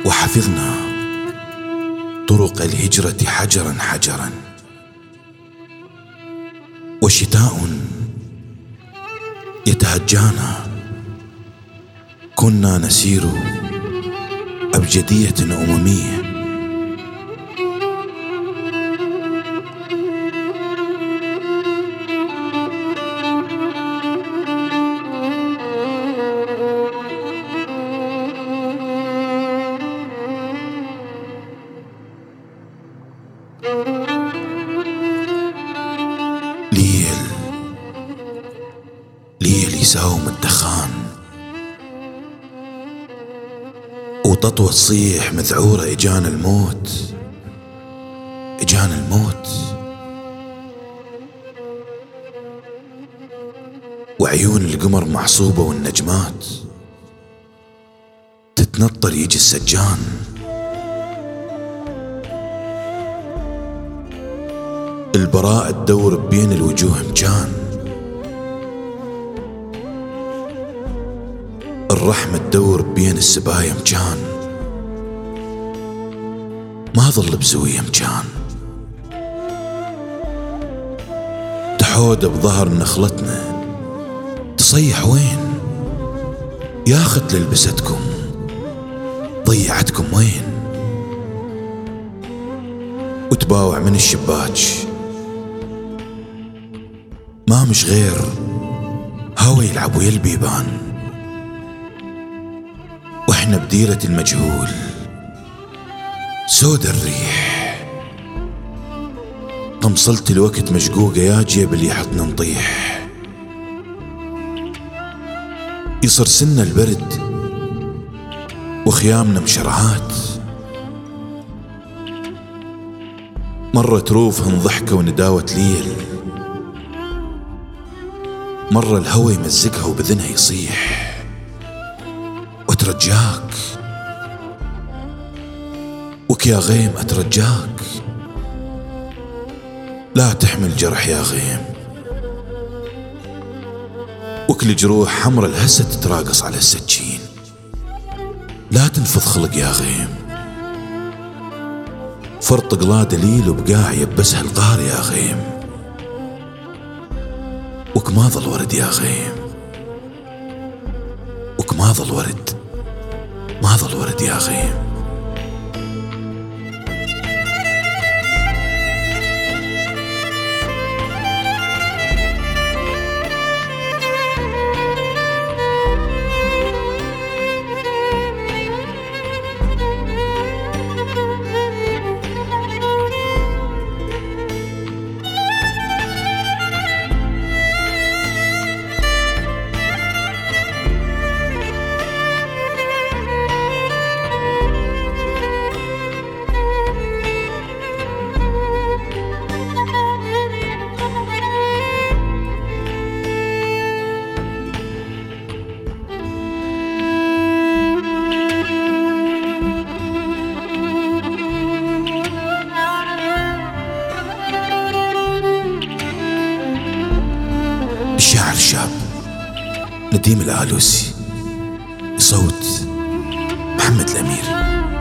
وحفظنا طرق الهجرة حجرا حجرا، وشتاء يتهجانا كنا نسير أبجدية أممية. ليل يساوم الدخان، وتطوى تصيح مذعورة إجانا الموت، إجانا الموت. وعيون القمر معصوبة والنجمات تتنطر يجي السجان. البراءة تدور بين الوجوه مكان، الرحمة تدور بين السبايا مكان، ما ظل بزوية مكان. تحود بظهر نخلتنا تصيح وين؟ يا خت لبستكم ضيعتكم وين؟ وتباوع من الشباك ما مش غير هوا يلعب ويا البيبان، واحنا بديرة المجهول سود الريح. قمصلة الوقت مشقوقة يا جيب اللي يحطنا نطيح، يصير سنة البرد وخيامنا مشرعات. مرة تروفهن ضحكة ونداوة ليل، مرة الهوى يمزقها وبذنها يصيح. واترجاك وك يا غيم اترجاك، لا تحمل جرح يا غيم، وكل جروح حمر الهسة تتراقص على السكين. لا تنفض خلق يا غيم، فرطق لا دليل وبقاع يبسها القار يا غيم. وك ما ظل ورد يا غيم، وك ما ظل ورد، ما ظل ورد يا غيم. الشاعر الشاب نديم الآلوسي، صوت محمد الأمير.